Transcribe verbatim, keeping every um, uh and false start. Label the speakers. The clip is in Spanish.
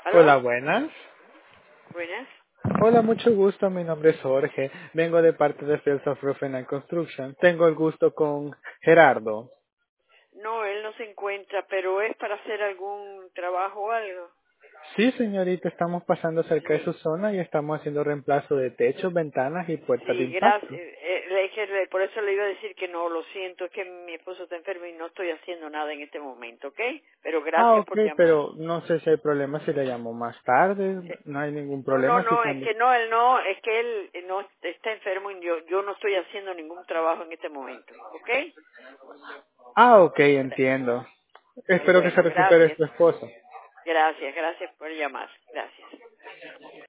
Speaker 1: Hola,
Speaker 2: ¿Aló?
Speaker 1: buenas.
Speaker 2: Buenas.
Speaker 1: Hola, mucho gusto. Mi nombre es Jorge. Vengo de parte de Fields of Roofing and Construction. Tengo el gusto con Gerardo.
Speaker 2: No, él no se encuentra, pero es para hacer algún trabajo o algo.
Speaker 1: Sí, señorita, estamos pasando cerca de su
Speaker 2: Sí,
Speaker 1: zona y estamos haciendo reemplazo de techos, ventanas y puertas de
Speaker 2: sí, gracias.
Speaker 1: impacto.
Speaker 2: Eh, eh, es que le- por eso le iba a decir que no, lo siento, es que mi esposo está enfermo y no estoy haciendo nada en este momento, ¿ok? Pero
Speaker 1: Ah,
Speaker 2: gracias
Speaker 1: ok,
Speaker 2: por llamar.
Speaker 1: pero no sé si hay problema si le llamo más tarde.
Speaker 2: Sí.
Speaker 1: No hay ningún
Speaker 2: No, no,
Speaker 1: problema si
Speaker 2: no, es
Speaker 1: cuando...
Speaker 2: que no, él no, es que él eh, no está enfermo y yo, yo no estoy haciendo ningún trabajo en este momento, ¿ok?
Speaker 1: Ah, ok,
Speaker 2: Gra-
Speaker 1: entiendo.
Speaker 2: eh,
Speaker 1: Espero que se
Speaker 2: bueno,
Speaker 1: recupere
Speaker 2: gracias,
Speaker 1: su esposo.
Speaker 2: gracias, gracias por llamar, gracias.